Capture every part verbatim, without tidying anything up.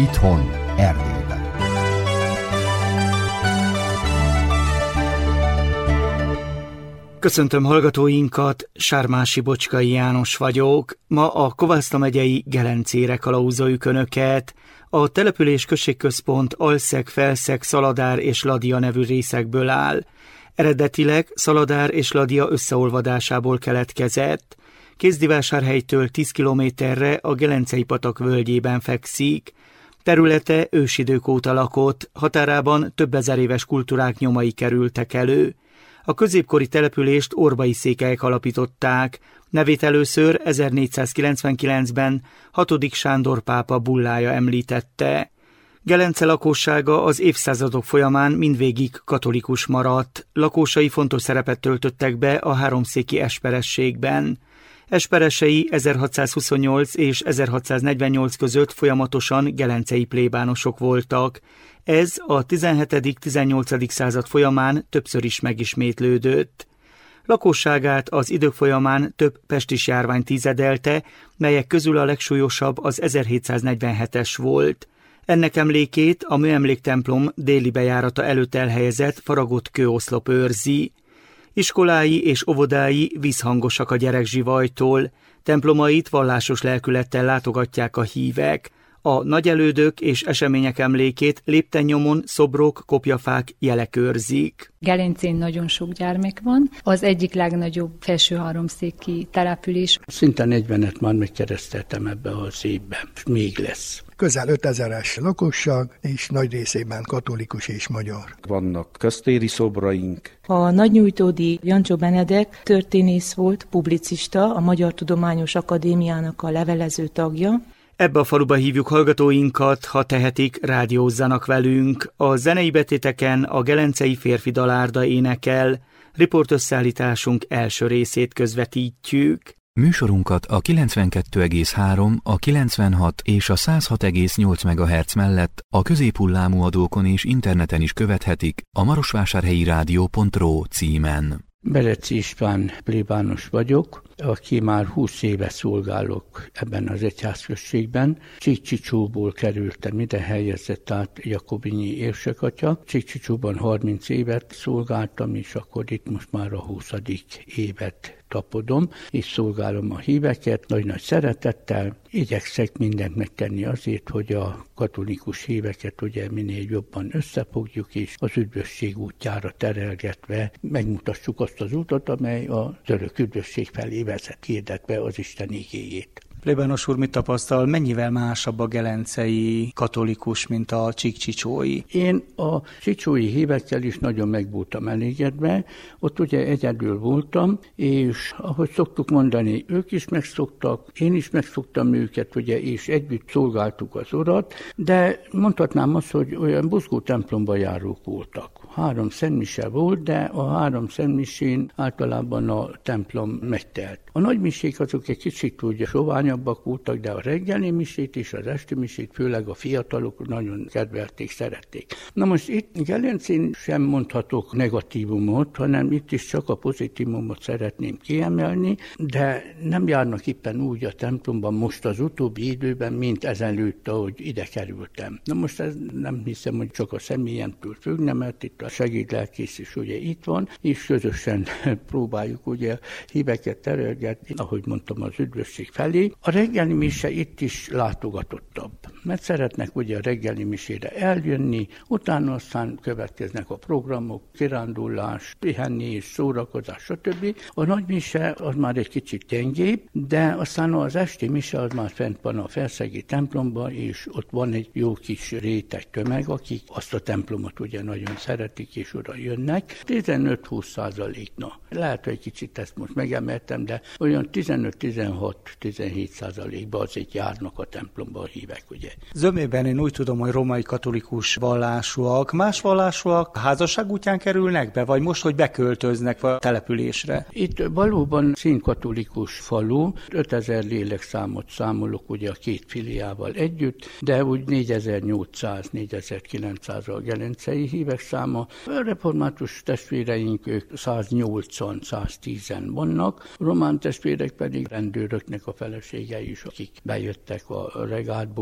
Itthon, Erdélyben. Köszöntöm hallgatóinkat, Sármási Bocskai János vagyok. Ma a Kovászna megyei Gelencére kalauzoljuk Önöket. A település községközpont Alszeg, Felszeg, Szaladár és Ladia nevű részekből áll. Eredetileg Szaladár és Ladia összeolvadásából keletkezett. Kézdivásárhelytől tíz kilométerre a Gelencei patak völgyében fekszik. Területe ősidők óta lakott, határában több ezer éves kultúrák nyomai kerültek elő. A középkori települést orbai székelyek alapították, nevét először ezernégyszázkilencvenkilencben hatodik Sándor pápa bullája említette. Gelence lakossága az évszázadok folyamán mindvégig katolikus maradt, lakosai fontos szerepet töltöttek be a háromszéki esperességben. Esperesei ezerhatszázhuszonnyolc és ezerhatszáznegyvennyolc között folyamatosan gelencei plébánosok voltak. Ez a tizenhetedik-tizennyolcadik század folyamán többször is megismétlődött. Lakosságát az idők folyamán több pestis járvány tízedelte, melyek közül a legsúlyosabb az ezerhétszáznegyvenhetes volt. Ennek emlékét a műemléktemplom déli bejárata előtt elhelyezett faragott kőoszlop őrzi. Iskolái és óvodái vízhangosak a gyerekzsivajtól, templomait vallásos lelkülettel látogatják a hívek. A nagyelődök és események emlékét léptennyomon szobrok, kopjafák, jelek őrzik. Gelencén nagyon sok gyermek van. Az egyik legnagyobb felső háromszéki település. Szinte negyvenet már megkereszteltem ebbe az évben, és még lesz. Közel ötezeres lakosság, és nagy részében katolikus és magyar. Vannak köztéri szobraink. A nagynyújtódi Jancsó Benedek történész volt, publicista, a Magyar Tudományos Akadémiának a levelező tagja. Ebbe a faluba hívjuk hallgatóinkat, ha tehetik, rádiózzanak velünk. A zenei betéteken a gelencei férfi dalárda énekel. Riportösszállításunk első részét közvetítjük. Műsorunkat a kilencvenkettő egész három, a kilencvenhat és a száz hat egész nyolc megahertz mellett a középhullámú adókon és interneten is követhetik a marosvásárhelyi rádió pont ro címen. Bereci István plébános vagyok, aki már húsz éve szolgálok ebben az egyházközségben. Csíkcsicsóból kerültem ide, helyezett át Jakobinyi érsekatya. Csíkcsicsóban harminc évet szolgáltam, és akkor itt most már a huszadik évet tapodom, és szolgálom a híveket nagy-nagy szeretettel. Igyekszek mindent megtenni azért, hogy a katolikus híveket ugye minél jobban összefogjuk, és az üdvösség útjára terelgetve megmutassuk azt az utat, amely a török üdvösség felé vezet, hirdetve az Isten igéjét. Plébános úr, mit tapasztal, mennyivel másabb a gelencei katolikus, mint a csíkcsicsói? Én a csicsói hívekkel is nagyon meg voltam elégedve. Ott ugye egyedül voltam, és ahogy szoktuk mondani, ők is megszoktak, én is megszoktam őket, ugye, és együtt szolgáltuk az urat, de mondhatnám azt, hogy olyan buzgó templomba járók voltak. Három szentmise volt, de a három szentmisén általában a templom megtelt. A nagymisék azok egy kicsit úgy soványabbak voltak, de a reggeli misét és az esti misét, főleg a fiatalok nagyon kedvelték, szerették. Na most itt Gelencén sem mondhatok negatívumot, hanem itt is csak a pozitívumot szeretném kiemelni, de nem járnak éppen úgy a templomban most az utóbbi időben, mint ezelőtt, ahogy ide kerültem. Na most ez nem hiszem, hogy csak a személyemtől függne, mert itt a segédlelkész is ugye itt van, és közösen próbáljuk ugye híveket terelgetni, ahogy mondtam, az üdvösség felé. A reggeli mise itt is látogatottabb, mert szeretnek ugye a reggeli misére eljönni, utána aztán következnek a programok, kirándulás, pihenés, szórakozás, stb. A nagy mise az már egy kicsit gyengébb, de aztán az esti mise az már fent van a felszegi templomban, és ott van egy jó kis réteg tömeg, akik azt a templomot ugye nagyon szeretik, és oda jönnek. tizenöt-húsz százalékna. Lehet, hogy kicsit ezt most megemeltem, de olyan tizenöt-tizenhat-tizenhét százalékban azért járnak a templomba a hívek, ugye. Zömében én úgy tudom, hogy római katolikus vallásúak. Más vallásúak házasság útján kerülnek be, vagy most, hogy beköltöznek a településre? Itt valóban színkatolikus falu, ötezer lélekszámot számolok ugye a két filiával együtt, de úgy négyezer-nyolcszáz-négyezer-kilencszáz a gelencei hívek száma. A református testvéreink ők száznyolcvan-száztízen vannak, román testvérek pedig rendőröknek a feleségei is, akik bejöttek a regátból is,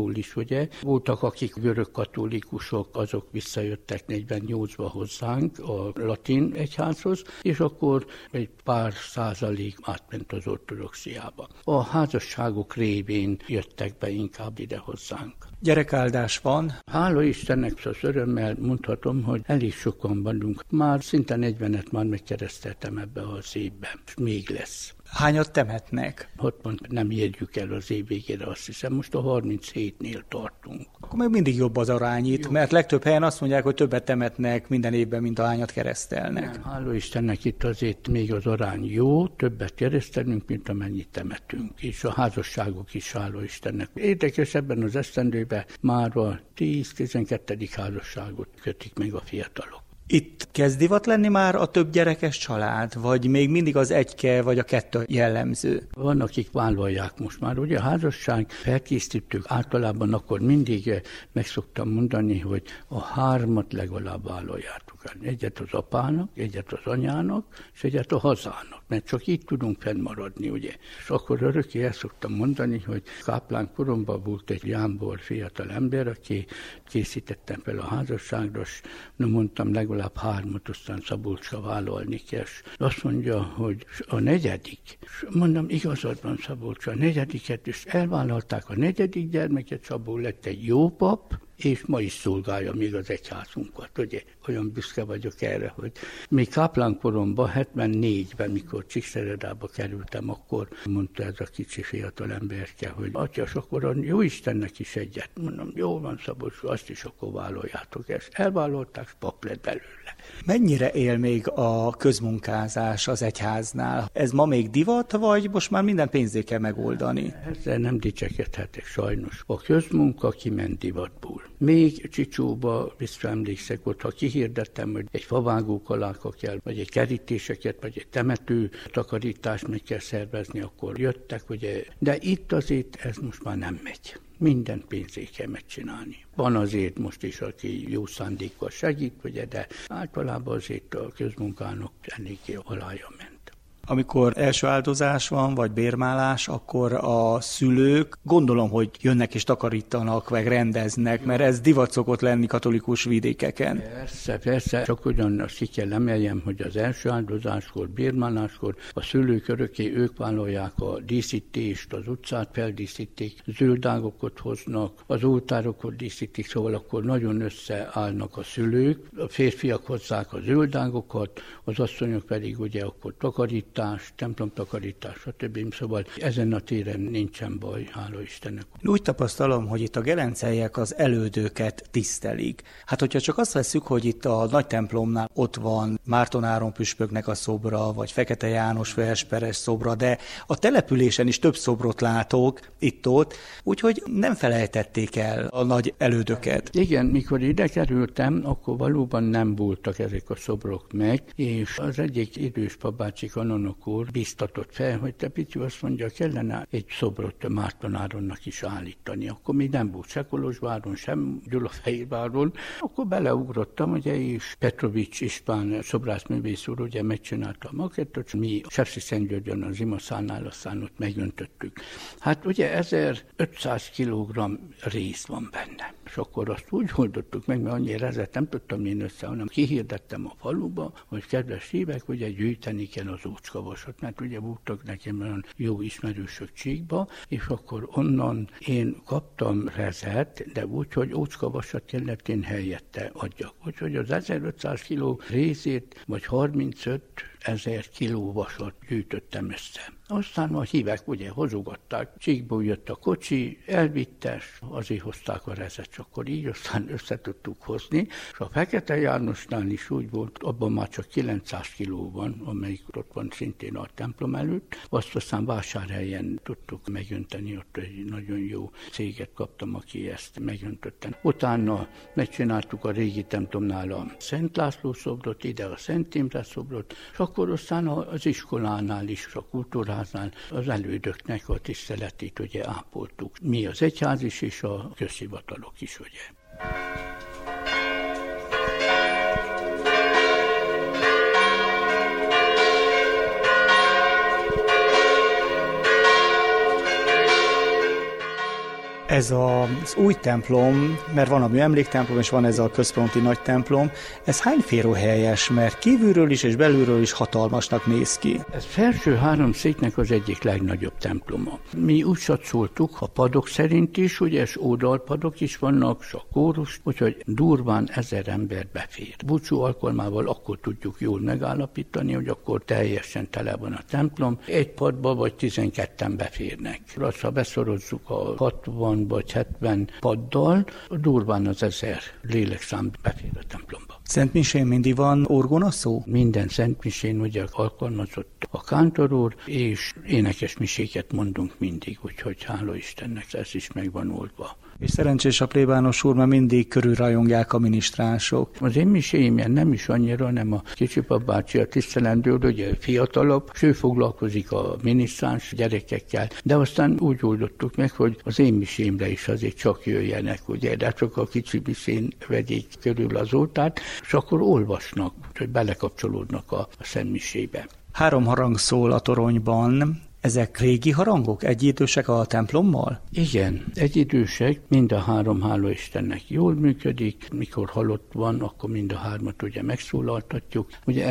ugye. Voltak, akik görög katolikusok, azok visszajöttek negyvennyolcban hozzánk a latin egyházhoz, és akkor egy pár százalék átment az ortodoxiába. A házasságok révén jöttek be inkább ide hozzánk. Gyerekáldás van? Hála Istennek, az örömmel mondhatom, hogy elég sokan vagyunk. Már szinte negyvenet már megkereszteltem ebbe az évben, és még lesz. Hányat temetnek? Ott pont nem érjük el az év végére, azt hiszem, most a harminchétnél tartunk. Akkor meg mindig jobb az arány itt, mert legtöbb helyen azt mondják, hogy többet temetnek minden évben, mint ahányat keresztelnek. Nem, hála Istennek, itt azért még az arány jó, többet keresztelünk, mint amennyit temetünk. És a házasságok is, hála Istennek. Érdekes, ebben az esztendőben már a tíz-tizenkettedik házasságot kötik meg a fiatalok. Itt kezd divat lenni már a több gyerekes család, vagy még mindig az egyke vagy a kettő jellemző? Van, akik vállalják most már. Ugye a házasság felkészítők általában akkor mindig meg szoktam mondani, hogy a hármat legalább vállaljátok. Egyet az apának, egyet az anyának, és egyet a hazának, mert csak így tudunk fennmaradni, ugye. És akkor örökké el szoktam mondani, hogy káplán koromban volt egy jámbor fiatal ember, aki készítettem fel a házasságra, és no, mondtam, legalább hármat, aztán Szabolcska vállalni kell. És azt mondja, hogy a negyedik, és mondom, igazad van, Szabolcska, a negyediket, és elvállalták a negyedik gyermeket, Szabó lett egy jó pap, és ma is szolgálja még az egyházunkat, ugye? Olyan büszke vagyok erre, hogy még káplánkoromban, hetvennégyben, mikor Csíkszeredába kerültem, akkor mondta ez a kicsi fiatal emberke, hogy atyás, akkor a jó Istennek is egyet. Mondom, jó van, Szabolcs, azt is akkor vállaljátok, és elvállalták, és pap lett belőle. Mennyire él még a közmunkázás az egyháznál? Ez ma még divat, vagy most már minden pénzé kell megoldani? Ezzel nem dicsekedhetek sajnos. A közmunka kiment divatból. Még Csicsóba visszaemlékszek ott, ha kihirdettem, hogy egy favágókaláka kell, vagy egy kerítéseket, vagy egy temető takarítást meg kell szervezni, akkor jöttek, ugye. De itt azért ez most már nem megy. Minden pénzé kell megcsinálni. Van azért most is, aki jó szándékkal segít, ugye, de általában azért a közmunkának eléggé alája ment. Amikor első áldozás van, vagy bérmálás, akkor a szülők gondolom, hogy jönnek és takarítanak, vagy rendeznek, mert ez divat szokott lenni katolikus vidékeken. Persze, persze, csak ugyan azt ki kell emeljem, hogy az első áldozáskor, bérmáláskor a szülők örökké ők vállalják a díszítést, az utcát feldíszítik, zöldágokat hoznak, az oltárokat díszítik, szóval akkor nagyon összeállnak a szülők, a férfiak hozzák a zöldágokat, az asszonyok pedig ugye akkor takarít, templomtakarítás, stb. Szóval ezen a téren nincsen baj, hála Istennek. Úgy tapasztalom, hogy itt a gelenceiek az elődöket tisztelik. Hát, hogyha csak azt vesszük, hogy itt a nagy templomnál ott van Márton Áron püspöknek a szobra, vagy Fekete János Fejesperes szobra, de a településen is több szobrot látok itt-ott, úgyhogy nem felejtették el a nagy elődöket. Igen, mikor ide kerültem, akkor valóban nem voltak ezek a szobrok meg, és az egyik idős papácsi kanon akkor biztatott fel, hogy te Pityu, azt mondja, kellene egy szobrot Márton Áronnak is állítani. Akkor még nem volt se Kolozsváron, sem Gyulafehérváron. Akkor beleugrottam, ugye, és Petrovics István szobrászművész úr ugye megcsinálta a makettot, mi Sepsiszentgyörgyön az imaszánál, aztán ott megöntöttük. Hát ugye ezerötszáz kilogramm rész van benne. És akkor azt úgy oldottuk meg, mert annyi rezet nem tudtam én össze, hanem kihirdettem a faluba, hogy kedves hívek, ugye gyűjteni kell az ócskavasat, mert ugye voltak nekem olyan jó ismerősök Csíkba, és akkor onnan én kaptam rezet, de úgy, hogy ócskavasat kellett én helyette adjak. Úgyhogy az ezerötszáz kiló részét, vagy harmincöt ezer kiló vasat gyűjtöttem össze. Aztán a hívek ugye hozogatták, Csíkból jött a kocsi, elvittes, azért hozták a rezet, csak akkor így aztán össze tudtuk hozni. És a Fekete Jánosnál is úgy volt, abban már csak kilencszáz kiló van, amelyik ott van szintén a templom előtt. Azt aztán Vásárhelyen tudtuk megönteni, ott egy nagyon jó céget kaptam, aki ezt megöntötte. Utána megcsináltuk a régi templomnál a Szent László szobrot, ide a Szent Imre szobrot, és akkor aztán az iskolánál is, a kultúrháznál az elődöknek a tiszteletét ugye ápoltuk. Mi az egyház is, és a közhivatalok is, ugye. Ez az új templom, mert van a műemléktemplom, és van ez a központi nagy templom, ez hány férőhelyes, mert kívülről is és belülről is hatalmasnak néz ki? Ez felső három széknek az egyik legnagyobb temploma. Mi úgy satszoltuk, a padok szerint is, ugye, és oldalpadok is vannak, és a kórus, úgyhogy durván ezer ember befér. Búcsú alkalmával akkor tudjuk jól megállapítani, hogy akkor teljesen tele van a templom. Egy padba vagy tizenketten beférnek. Azt, ha beszorozzuk a hatvan vagy hetven paddal, durván az ezer lélekszám befér a templomba. Szentmisén mindig van orgona szó? Minden szentmisén ugye alkalmazott a kántorúr, és énekes miséket mondunk mindig, úgyhogy hála Istennek ez is meg van oldva. És szerencsés a plébános úr, mert mindig körülrajongják a minisztránsok. Az én miséim nem is annyira, nem a kicsipap bácsi a tisztelendő, ugye fiatalabb, és ő foglalkozik a minisztráns gyerekekkel, de aztán úgy oldottuk meg, hogy az én misémre is azért csak jöjjenek, ugye, de csak a kicsi misén vegyék körül az oltárt, és akkor olvasnak, hogy belekapcsolódnak a, a szentmisébe. Három harang szól a toronyban. Ezek régi harangok? Egyidősek a templommal? Igen, egyidősek, mind a három, hála Istennek jól működik. Mikor halott van, akkor mind a hármat ugye megszólaltatjuk. Ugye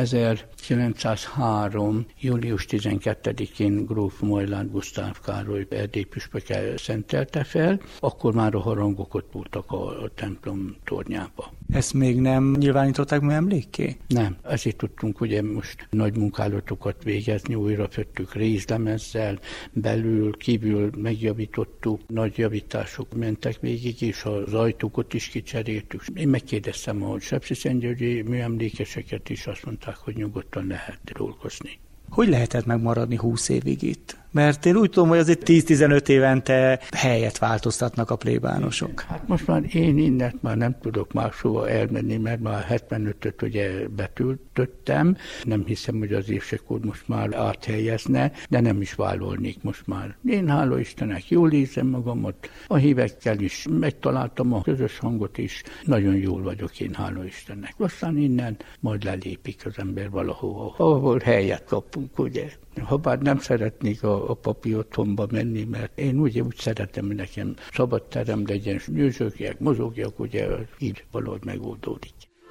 ezerkilencszázhárom. július tizenkettedikén gróf Majlár Gusztáv Károly erdélyi püspöke szentelte fel, akkor már a harangok ott voltak a templom tornyába. Ezt még nem nyilvánították műemlékké? Nem, ezért tudtunk ugye most nagy munkálatokat végezni, újra föttük rézlemezzel, belül, kívül megjavítottuk, nagy javítások mentek végig, és az ajtókat is kicseréltük. Én megkérdeztem a sepsiszentgyörgyi műemlékeseket is, azt mondták, hogy nyugodtan lehet dolgozni. Hogy lehetett megmaradni húsz évig itt? Mert én úgy tudom, hogy azért tíz-tizenöt évente helyet változtatnak a plébánosok. Hát most már én innen már nem tudok máshova elmenni, mert már hetvenötöt ugye betöltöttem. Nem hiszem, hogy az évsekor most már áthelyezne, de nem is vállalnék most már. Én hála Istennek jól érzem magamat, a hívekkel is megtaláltam a közös hangot is. Nagyon jól vagyok én, hála Istennek. Aztán innen majd lelépik az ember valahova, ahol helyet kapunk, ugye. Habár nem szeretnék a, a papi otthonba menni, mert én ugye úgy szeretem, hogy nekem szabad terem legyen, nyőzsögjek, mozogjak, ugye így valahogy megoldódik.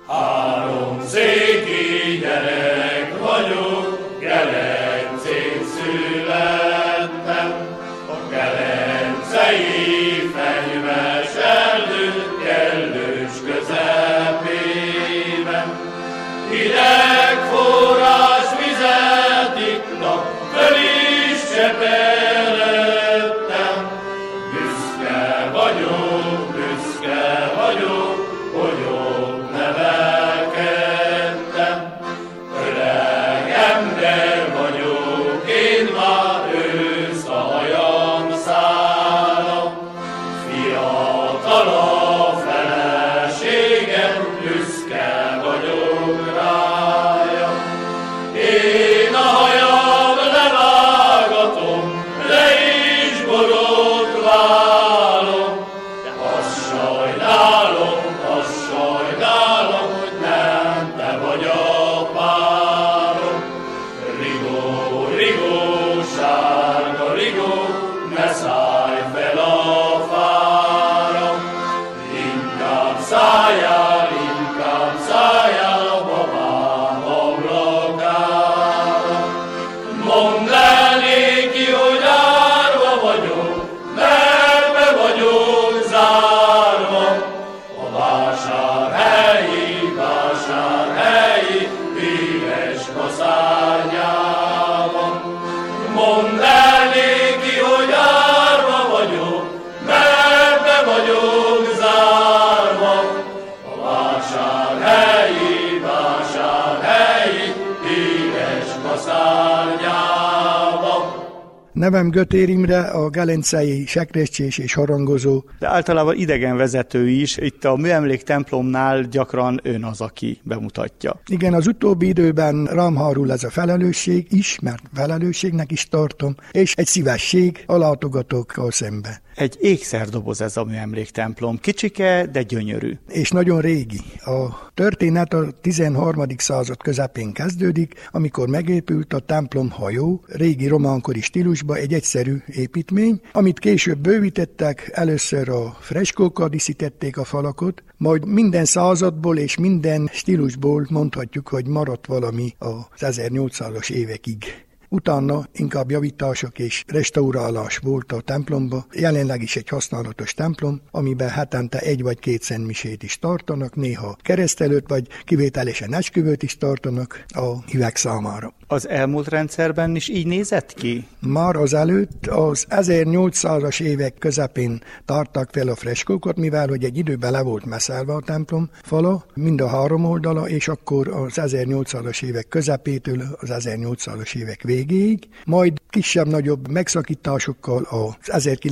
Három széki gyerek vagyok, Gelencén születtem, a gelencei fenyves erdő kellős közepében. Hideg forrás vizet ittak, föl is cseperedtem. Büszke vagyok, büszke vagyok, hogy ott nevelkedtem. Öreg ember vagyok, én már ősz a hajam szállom. Fiatal a feleségem, büszke vagyok rája. Én a hajam levágatom, le is borotválom, de azt sajnálom, azt sajnálom, hogy nem te vagy a párom. Rigó, rigó, sárga rigó, ne szállj fel a fára. Inkább szálljál, inkább szálljál a babám ablakára. Mondd el néki, hogy árva vagyok, mert be vagyok zárva. A vásárhelyi, vásárhelyi híres kaszárnyában. Mondd el néki, hogy árva vagyok, mert be vagyok zárva. A vásárhelyi, vásárhelyi híres kaszárnyában. Nevem Götér Imre, a gelencei sekrestyés és harangozó. De általában idegenvezető is, itt a műemléktemplomnál gyakran ön az, aki bemutatja. Igen, az utóbbi időben rám hárul ez a felelősség is, mert felelősségnek is tartom, és egy szívesség a látogatókkal szembe. Egy ékszerdoboz ez a műemléktemplom, kicsike, de gyönyörű. És nagyon régi. A történet a tizenharmadik század közepén kezdődik, amikor megépült a templom hajó, régi románkori stílusba egy egyszerű építmény, amit később bővítettek, először a freskókkal díszítették a falakot, majd minden századból és minden stílusból mondhatjuk, hogy maradt valami az ezernyolcszázas évekig. Utána inkább javítások és restaurálás volt a templomba. Jelenleg is egy használatos templom, amiben hetente egy vagy két szentmisét is tartanak, néha keresztelőt vagy kivételesen esküvőt is tartanak a hívek számára. Az elmúlt rendszerben is így nézett ki? Már azelőtt az ezernyolcszázas évek közepén tárták fel a freskókat, mivel hogy egy időben le volt messzelve a templom fala, mind a három oldala, és akkor az ezernyolcszázas évek közepétől az ezernyolcszázas évek végéig, majd kisebb-nagyobb megszakításokkal az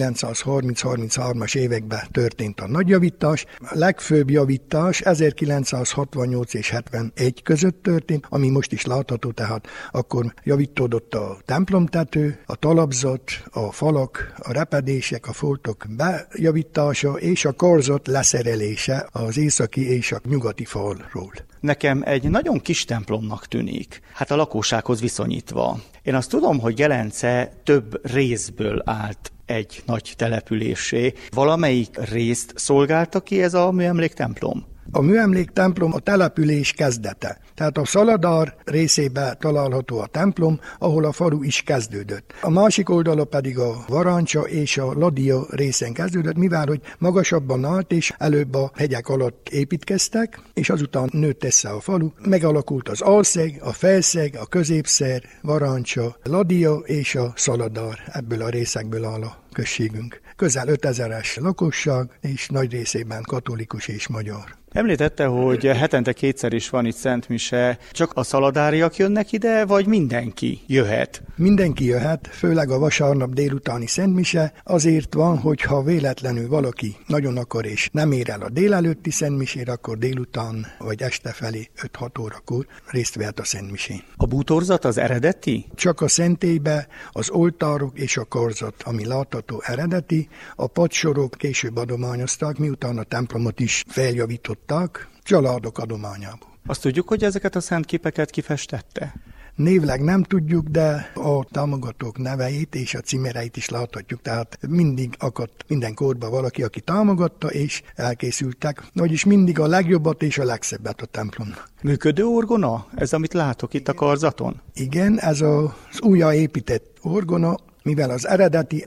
ezerkilencszázharminc-harmincháromas években történt a nagy javítás. A legfőbb javítás ezerkilencszázhatvannyolc és hetvenegy között történt, ami most is látható, tehát akkor javítódott a templomtető, a talapzat, a falak, a repedések, a foltok bejavítása és a karzat leszerelése az északi és a nyugati falról. Nekem egy nagyon kis templomnak tűnik, hát a lakósághoz viszonyítva. Én azt tudom, hogy Gelence több részből állt egy nagy településé. Valamelyik részt szolgálta ki ez a műemléktemplom? A műemléktemplom a település kezdete. Tehát a Szaladár részében található a templom, ahol a falu is kezdődött. A másik oldala pedig a Varancsa és a Ladia részen kezdődött, mivel hogy magasabban állt, és előbb a hegyek alatt építkeztek, és azután nőtt össze a falu. Megalakult az Alszeg, a Felszeg, a Középszer, Varancsa, Ladia és a Szaladár. Ebből a részekből áll a községünk. Közel ötezeres lakosság, és nagy részében katolikus és magyar. Említette, hogy hetente kétszer is van itt szentmise. Csak a szaladáriak jönnek ide, vagy mindenki jöhet? Mindenki jöhet, főleg a vasárnap délutáni szentmise. Azért van, hogyha véletlenül valaki nagyon akar és nem ér el a délelőtti szentmisére, akkor délután vagy este felé öt-hat órakor részt vehet a szentmisén. A bútorzat az eredeti? Csak a szentélybe az oltárok és a karzat, ami látható eredeti. A padsorok később adományozták, miután a templomot is feljavított családok adományából. Azt tudjuk, hogy ezeket a szentképeket kifestette? Névleg nem tudjuk, de a támogatók neveit és a címereit is láthatjuk, tehát mindig akadt minden korban valaki, aki támogatta, és elkészültek, vagyis mindig a legjobbat és a legszebbet a templomnak. Működő orgona? Ez, amit látok itt a karzaton? Igen, ez az újjáépített orgona, mivel az eredeti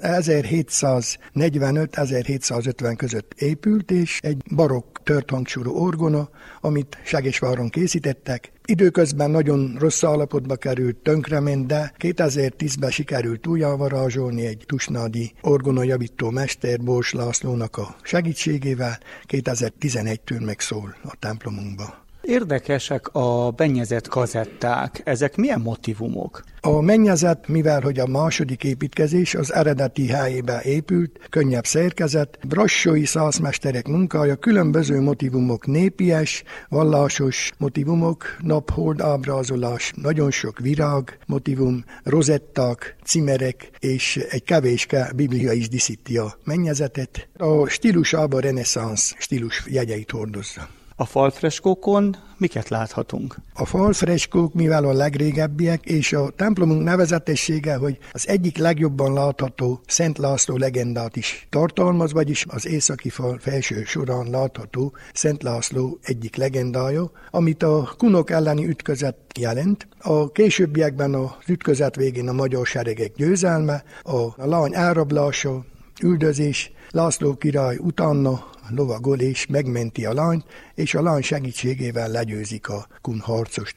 ezerhétszáznegyvenöt ezerhétszázötven között épült, és egy barokk tört hangsúlyú orgona, amit Segesváron készítettek. Időközben nagyon rossz állapotba került, tönkrement, de kétezer-tízben sikerült újjávarázsolni egy tusnádi orgonajavító mester Bors Lászlónak a segítségével, kétezer-tizenegytől megszól a templomunkba. Érdekesek a mennyezett kazetták. Ezek milyen motivumok? A mennyezet, mivel hogy a második építkezés az eredeti helyébe épült, könnyebb szerkezet, brassói szászmesterek munkája, különböző motivumok, népies, vallásos motivumok, naphold ábrázolás, nagyon sok virág motivum, rozetták, cimerek és egy kevéske biblia is díszíti a mennyezetet. A stílusában reneszánsz stílus jegyeit hordozza. A falfreskókon miket láthatunk? A falfreskók, mivel a legrégebbiek, és a templomunk nevezetessége, hogy az egyik legjobban látható Szent László legendát is tartalmaz, vagyis az északi fal felső során látható Szent László egyik legendája, amit a kunok elleni ütközet jelent. A későbbiekben az ütközet végén a magyar seregek győzelme, a lány elrablása, üldözés, László király utána lovagol és megmenti a lányt, és a lány segítségével legyőzik a kun harcost.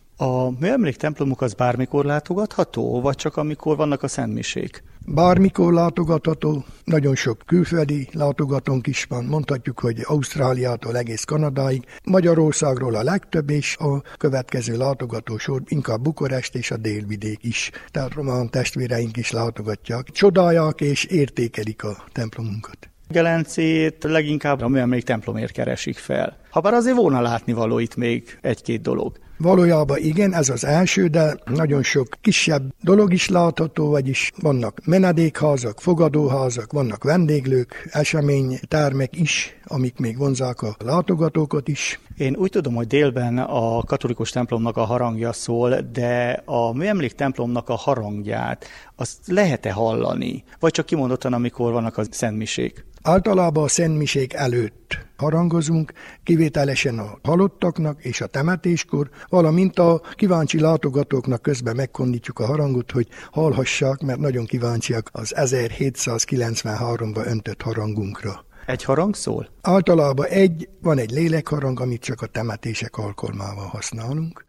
A műemléktemplomuk az bármikor látogatható, vagy csak amikor vannak a szentmisék? Bármikor látogatható, nagyon sok külföldi látogatónk is van, mondhatjuk, hogy Ausztráliától egész Kanadáig, Magyarországról a legtöbb, és a következő látogatósor inkább Bukarest és a délvidék is. Tehát román testvéreink is látogatják, csodálják és értékelik a templomunkat. Gelencét leginkább a műemléktemplomért keresik fel. Habár azért volna látnivaló itt még egy-két dolog. Valójában igen, ez az első, de nagyon sok kisebb dolog is látható, vagyis vannak menedékházak, fogadóházak, vannak vendéglők, eseménytermek is, amik még vonzák a látogatókat is. Én úgy tudom, hogy délben a katolikus templomnak a harangja szól, de a műemlék templomnak a harangját azt lehet-e hallani? Vagy csak kimondottan, amikor vannak a szentmisék? Általában a szentmisék előtt harangozunk, kivételesen a halottaknak és a temetéskor, valamint a kíváncsi látogatóknak közben megkondítjuk a harangot, hogy hallhassák, mert nagyon kíváncsiak az ezerhétszázkilencvenháromban öntött harangunkra. Egy harang szól? Általában egy, van egy lélekharang, amit csak a temetések alkalmával használunk.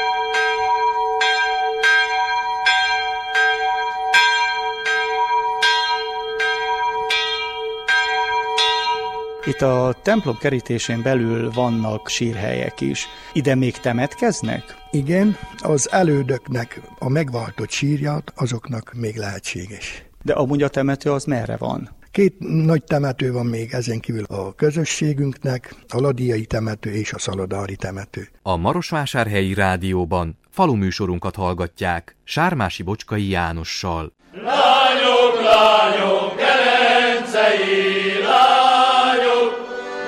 Itt a templom kerítésén belül vannak sírhelyek is. Ide még temetkeznek? Igen, az elődöknek a megváltott sírját, azoknak még lehetséges. De amúgy a temető az merre van? Két nagy temető van még ezen kívül a közösségünknek, a Ladiai temető és a Szaladári temető. A Marosvásárhelyi Rádióban faluműsorunkat hallgatják Sármási Bocskai Jánossal. Lányok, lányok, gelencei lányok,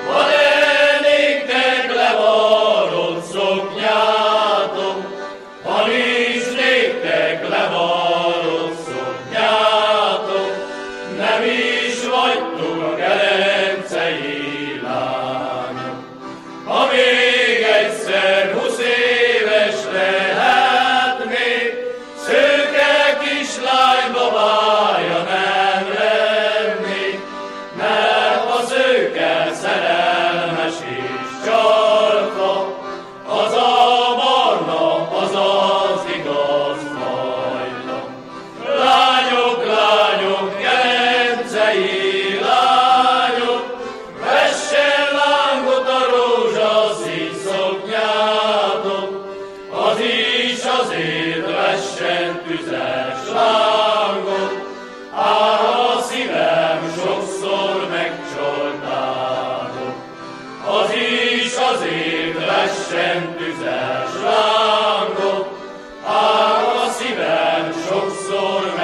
van-e néktek levarrott szoknyátok, ha nincs néktek levarrott szoknyátok, nem is vagytok a gelencei lányok. Ha még egyszer húsz éves lehetnék, szőke kislány babája nem lennék, mert a szőke szerelmes és csalfa, az a barna, az az igaz fajta. Lányok, lányok, gelencei lányok, vessen lángot a rózsaszín szoknyátok, az is azért vessen tüzes lángot, ár a szívem sokszor megcsaltátok, az is azért vessen tüzes lángot, ár a szívem sokszor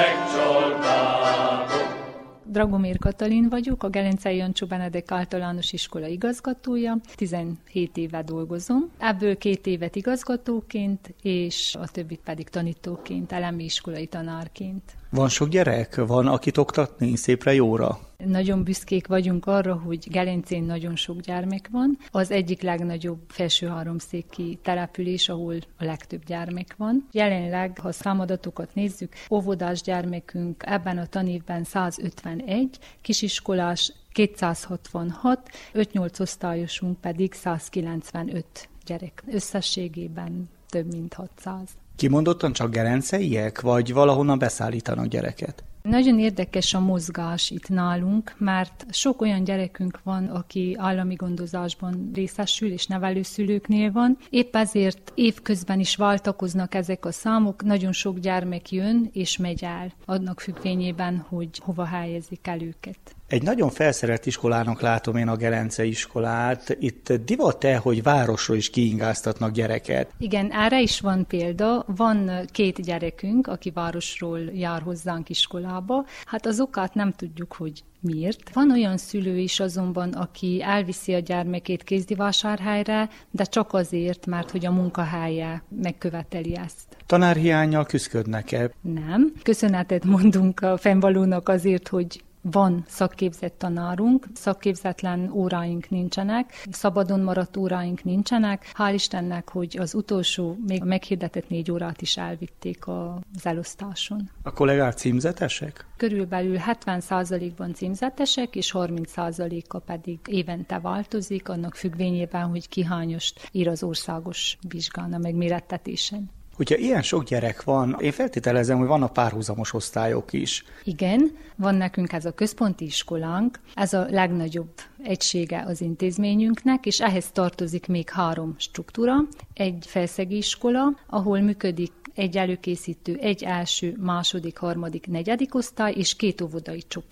megcsaltátok. Dragomir Katalin vagyok, a Gelencei Jancsó Benedek Általános Iskola igazgatója. tizenhét éve dolgozom. Ebből két évet igazgatóként, és a többit pedig tanítóként, elemi iskolai tanárként. Van sok gyerek? Van, akit oktatni szépre jóra? Nagyon büszkék vagyunk arra, hogy Gelencén nagyon sok gyermek van. Az egyik legnagyobb felső háromszéki település, ahol a legtöbb gyermek van. Jelenleg, ha számadatokat nézzük, óvodás gyermekünk ebben a tanévben százötvenegy, kisiskolás kétszázhatvanhat, öt-nyolc osztályosunk pedig százkilencvenöt gyerek. Összességében több mint hatszáz. Kimondottan csak gelenceiek, vagy valahonnan beszállítanak gyereket? Nagyon érdekes a mozgás itt nálunk, mert sok olyan gyerekünk van, aki állami gondozásban részesül és nevelőszülőknél van. Épp ezért évközben is váltakoznak ezek a számok, nagyon sok gyermek jön és megy el, annak függvényében, hogy hova helyezik el őket. Egy nagyon felszerelt iskolának látom én a Gelencei iskolát. Itt divat-e, hogy városról is kiingáztatnak gyereket? Igen, erre is van példa. Van két gyerekünk, aki városról jár hozzánk iskolába. Hát az okát nem tudjuk, hogy miért. Van olyan szülő is azonban, aki elviszi a gyermekét Kézdivásárhelyre, de csak azért, mert hogy a munkahelye megköveteli ezt. Tanárhiánnyal küszködnek-e? Nem. Köszönetet mondunk a fennvalónak azért, hogy van szakképzett tanárunk, szakképzetlen óráink nincsenek, szabadon maradt óráink nincsenek. Hál' Istennek, hogy az utolsó, még a meghirdetett négy órát is elvitték az elosztáson. A kollégák címzetesek? Körülbelül hetven százalékban címzetesek, és harminc százaléka pedig évente változik, annak függvényében, hogy ki hányost ír az országos vizsgán, a megmérettetésen. Hogyha ilyen sok gyerek van, én feltételezem, hogy vannak párhuzamos osztályok is. Igen, van nekünk ez a központi iskolánk, ez a legnagyobb egysége az intézményünknek, és ehhez tartozik még három struktúra. Egy felszegi iskola, ahol működik egy előkészítő, egy első, második, harmadik, negyedik osztály, és két óvodai csoport.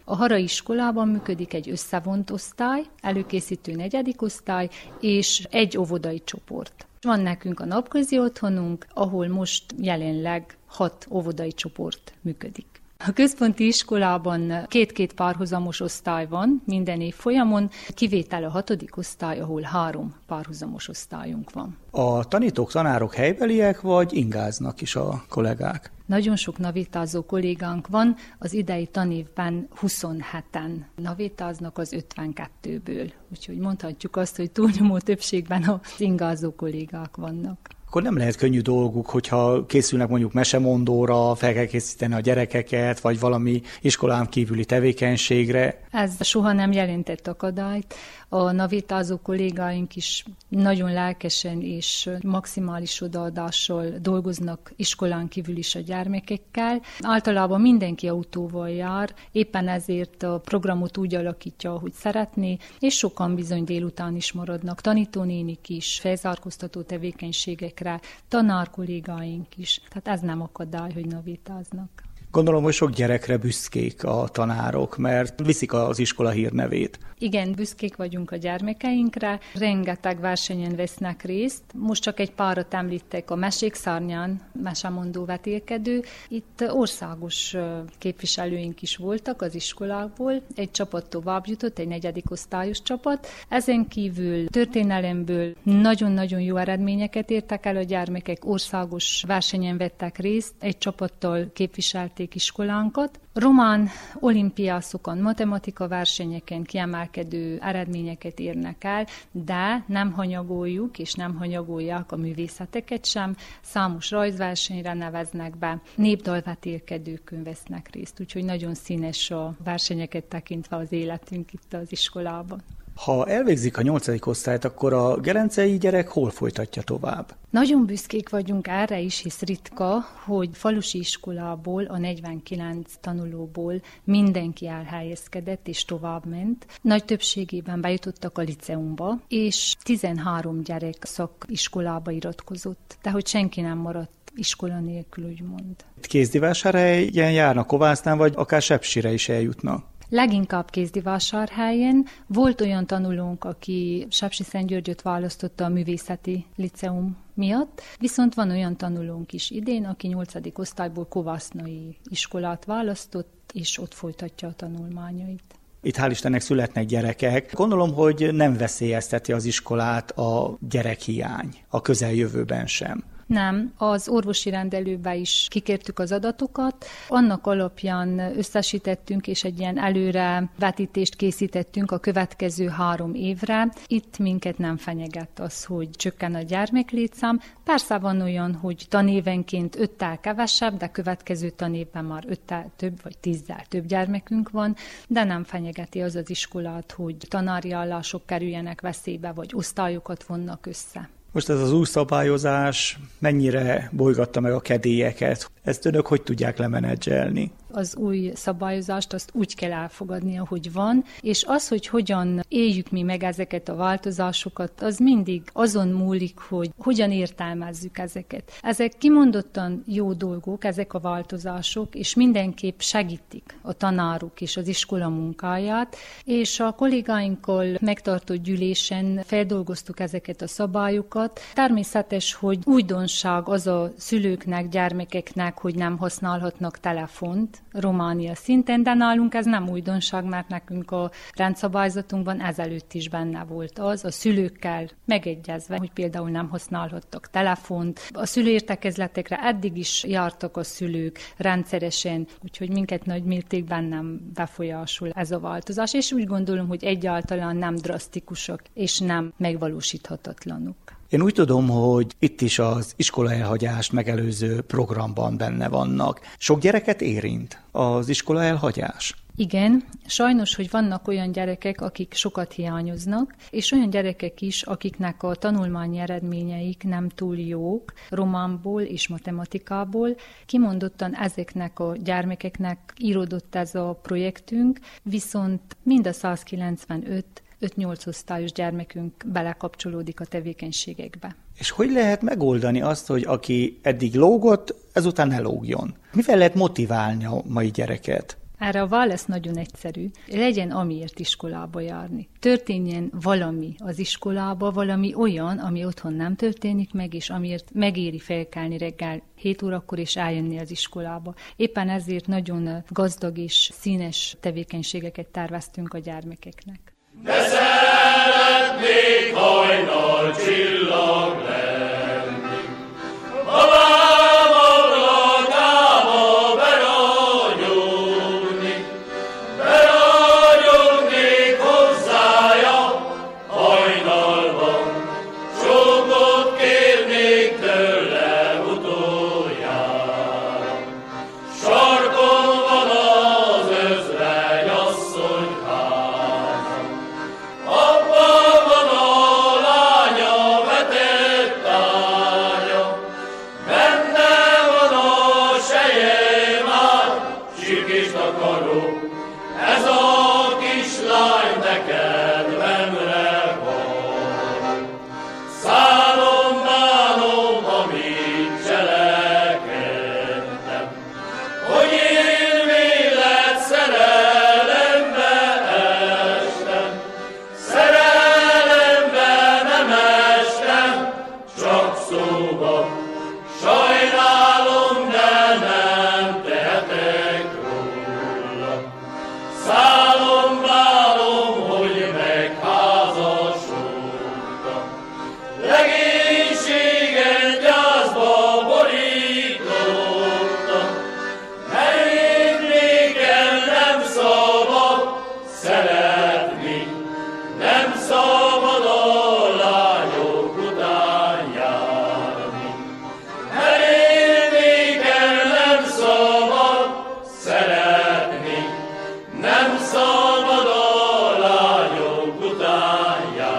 A Hara iskolában működik egy összevont osztály, előkészítő negyedik osztály és egy óvodai csoport. Van nekünk a napközi otthonunk, ahol most jelenleg hat óvodai csoport működik. A központi iskolában két-két párhuzamos osztály van minden évfolyamon, kivétel a hatodik osztály, ahol három párhuzamos osztályunk van. A tanítók, tanárok helybeliek, vagy ingáznak is a kollégák? Nagyon sok navétázó kollégánk van, az idei tanévben huszonheten navétáznak az ötvenkettőből. Úgyhogy mondhatjuk azt, hogy túlnyomó többségben az ingázó kollégák vannak. Akkor nem lehet könnyű dolguk, hogyha készülnek mondjuk mesemondóra, fel kell készíteni a gyerekeket, vagy valami iskolán kívüli tevékenységre. Ez soha nem jelentett akadályt. A navétázó kollégáink is nagyon lelkesen és maximális odaadással dolgoznak iskolán kívül is a gyermekekkel. Általában mindenki autóval jár, éppen ezért a programot úgy alakítja, ahogy szeretné, és sokan bizony délután is maradnak. Tanítónénik is, felzárkóztató tevékenységekre, tanárkollégáink is. Tehát ez nem akadály, hogy navétáznak. Gondolom, hogy sok gyerekre büszkék a tanárok, mert viszik az iskola hírnevét. Igen, büszkék vagyunk a gyermekeinkre, rengeteg versenyen vesznek részt. Most csak egy párat említek, a Mesék szárnyán, mesemondó vetélkedő. Itt országos képviselőink is voltak az iskolákból, egy csapat tovább jutott, egy negyedik osztályos csapat. Ezen kívül történelemből nagyon-nagyon jó eredményeket értek el a gyermekek, országos versenyen vettek részt, egy csapattal képviselték iskolánkat. Román olimpiászokon, matematika versenyeken kiemelkedő eredményeket érnek el, de nem hanyagoljuk és nem hanyagolják a művészeteket sem. Számos rajzversenyre neveznek be, népdalvetélkedőkön vesznek részt, úgyhogy nagyon színes a versenyeket tekintve az életünk itt az iskolában. Ha elvégzik a nyolcadik osztályt, akkor a gelencei gyerek hol folytatja tovább? Nagyon büszkék vagyunk erre is, hisz ritka, hogy falusi iskolából, a negyvenkilenc tanulóból mindenki elhelyezkedett és továbbment. Nagy többségében bejutottak a liceumba, és tizenhárom gyerek szakiskolába iratkozott, tehát senki nem maradt iskola nélkül, úgymond. Kézdivásárhelyen járnak, Kovásznán, vagy akár Sepsire is eljutnak? Leginkább Kézdivásárhelyen. Volt olyan tanulónk, aki Sepsiszentgyörgyöt választotta a művészeti liceum miatt, viszont van olyan tanulónk is idén, aki nyolcadik osztályból kovásznai iskolát választott, és ott folytatja a tanulmányait. Itt hál' Istennek születnek gyerekek. Gondolom, hogy nem veszélyezteti az iskolát a gyerekhiány a közeljövőben sem. Nem, az orvosi rendelőbe is kikértük az adatokat, annak alapján összesítettünk, és egy ilyen előre vetítést készítettünk a következő három évre. Itt minket nem fenyeget az, hogy csökken a gyermeklétszám. Persze van olyan, hogy tanévenként öttel kevesebb, de következő tanévben már öttel több, vagy tízzel több gyermekünk van, de nem fenyegeti az az iskolát, hogy tanári állások kerüljenek veszélybe, vagy osztályokat vonnak össze. Most ez az új szabályozás mennyire bolygatta meg a kedélyeket? Ezt önök hogy tudják lemenedzselni? Az új szabályozást azt úgy kell elfogadni, ahogy van, és az, hogy hogyan éljük mi meg ezeket a változásokat, az mindig azon múlik, hogy hogyan értelmezzük ezeket. Ezek kimondottan jó dolgok, ezek a változások, és mindenképp segítik a tanárok és az iskola munkáját, és a kollégáinkkal megtartott gyűlésen feldolgoztuk ezeket a szabályokat. Természetes, hogy újdonság az a szülőknek, gyermekeknek, hogy nem használhatnak telefont Románia szinten, de nálunk ez nem újdonság, mert nekünk a rendszabályzatunkban ezelőtt is benne volt az, a szülőkkel megegyezve, hogy például nem használhattak telefont. A szülőértekezletekre eddig is jártak a szülők rendszeresen, úgyhogy minket nagy mértékben nem befolyásol ez a változás, és úgy gondolom, hogy egyáltalán nem drasztikusak, és nem megvalósíthatatlanok. Én úgy tudom, hogy itt is az iskola elhagyást megelőző programban benne vannak. Sok gyereket érint az iskola elhagyás? Igen, sajnos, hogy vannak olyan gyerekek, akik sokat hiányoznak, és olyan gyerekek is, akiknek a tanulmányi eredményeik nem túl jók, románból és matematikából. Kimondottan ezeknek a gyermekeknek íródott ez a projektünk, viszont mind a százkilencvenöt öt-nyolc osztályos gyermekünk belekapcsolódik a tevékenységekbe. És hogy lehet megoldani azt, hogy aki eddig lógott, ezután ne lógjon? Mivel lehet motiválni a mai gyereket? Erre a válasz nagyon egyszerű. Legyen amiért iskolába járni. Történjen valami az iskolába, valami olyan, ami otthon nem történik meg, és amiért megéri felkelni reggel hét órakor és eljönni az iskolába. Éppen ezért nagyon gazdag és színes tevékenységeket terveztünk a gyermekeknek. De szeretnék hajnal csillag lenni, babám ablakába beragyogni, beragyognék hozzája hajnalban, csókot kérnék tőle utoljára. Sarkon van az özvegy asszony háza, abban van a lánya vetett ágya, benne van a selyemár, csirkés takaró, ez a kislány neked memre van. Szállom, bánom, amit cselekedtem, hogy én véled szerelembe estem. Szerelembe nem estem, csak szóba. Sajnálom, de nem tehetek róla. Szállom, bánom, hogy megházasodtam. Legénységen gyászba borítottam, mert nékem nem szabad szeretni, nem szabad a lányok után járni. Mert nékem nem szabad szeretni, nem szabad a lányok után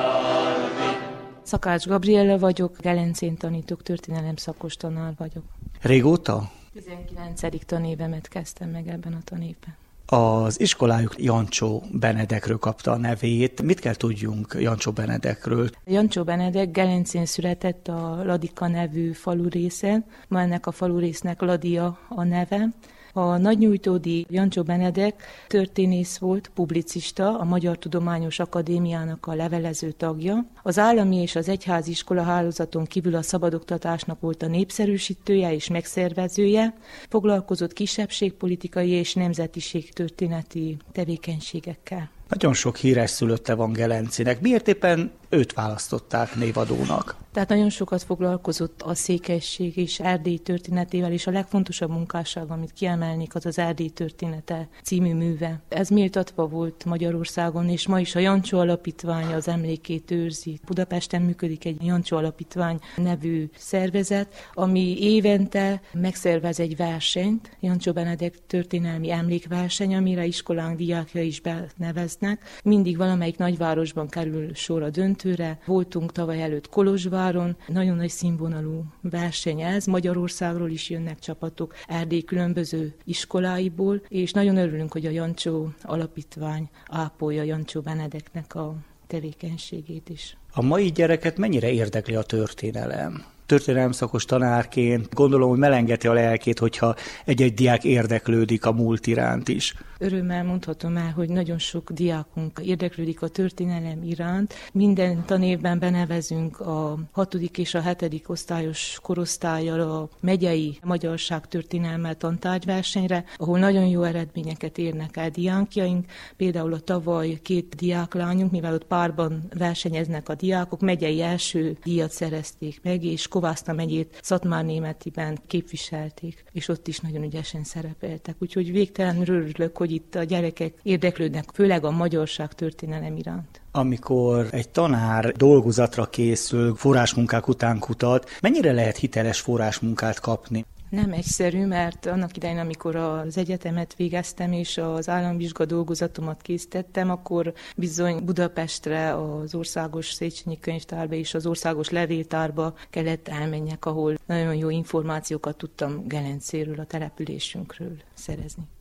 járni. Szakács Gabriella vagyok, Gelencén tanítok, történelem szakos tanár vagyok. Régóta? tizenkilencedik tanévemet kezdtem meg ebben a tanévben. Az iskolájuk Jancsó Benedekről kapta a nevét. Mit kell tudjunk Jancsó Benedekről? Jancsó Benedek Gelencén született a Ladika nevű falurészen, ma ennek a falurésznek Ladia a neve. A nagynyújtódi Jancsó Benedek történész volt, publicista, a Magyar Tudományos Akadémiának a levelező tagja. Az állami és az egyházi iskola hálózaton kívül a szabadoktatásnak volt a népszerűsítője és megszervezője, foglalkozott kisebbségpolitikai és nemzetiségtörténeti tevékenységekkel. Nagyon sok híres szülötte van Gelencének. Miért éppen őt választották névadónak? Tehát nagyon sokat foglalkozott a székelység és Erdély történetével, és a legfontosabb munkásság, amit kiemelnék, az az Erdély története című műve. Ez méltatva volt Magyarországon, és ma is a Jancsó Alapítvány az emlékét őrzi. Budapesten működik egy Jancsó Alapítvány nevű szervezet, ami évente megszervez egy versenyt, Jancsó Benedek történelmi emlékverseny, amire iskolánk diákja is beneveznek. Mindig valamelyik nagyvárosban kerül sor a döntőre. Voltunk tavaly előtt Kolozsváron, nagyon nagy színvonalú verseny ez, Magyarországról is jönnek csapatok, Erdély különböző iskoláiból, és nagyon örülünk, hogy a Jancsó Alapítvány ápolja Jancsó Benedeknek a tevékenységét is. A mai gyereket mennyire érdekli a történelem? Történelemszakos tanárként gondolom, hogy melengeti a lelkét, hogyha egy-egy diák érdeklődik a múlt iránt is. Örömmel mondhatom el, hogy nagyon sok diákunk érdeklődik a történelem iránt. Minden tanévben benevezünk a hatodik és a hetedik osztályos korosztállyal a megyei magyarság történelme tantárgyversenyre, ahol nagyon jó eredményeket érnek el diákjaink. Például a tavaly két diáklányunk, mivel ott párban versenyeznek a diákok, megyei első díjat szerezték meg, és Kovászna megyét Szatmárnémetiben képviselték, és ott is nagyon ügyesen szerepeltek. Úgyhogy végtelenül örülök, hogy itt a gyerekek érdeklődnek, főleg a magyarság történelem iránt. Amikor egy tanár dolgozatra készül, forrásmunkák után kutat, mennyire lehet hiteles forrásmunkát kapni? Nem egyszerű, mert annak idején, amikor az egyetemet végeztem, és az államvizsga dolgozatomat készítettem, akkor bizony Budapestre, az Országos Széchenyi Könyvtárba és az Országos Levéltárba kellett elmenjek, ahol nagyon jó információkat tudtam Gelencéről, a településünkről szerezni.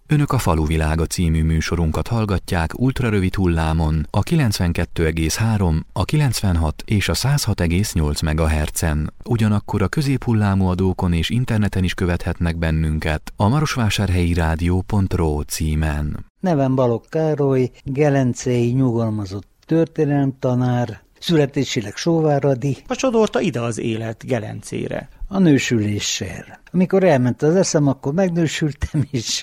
Önök a Faluvilága című műsorunkat hallgatják ultrarövid hullámon a kilencvenkettő egész három, a kilencvenhat és a száz hat egész nyolc megahertzen. Ugyanakkor a középhullámú adókon és interneten is követhetnek bennünket a marosvásárhelyi rádió pont ro címen. Nevem Balogh Károly, gelencei nyugalmazott történelemtanár, születésileg sóváradi. A sodorta ide az élet Gelencére? A nősüléssel. Amikor elment az eszem, akkor megnősültem, és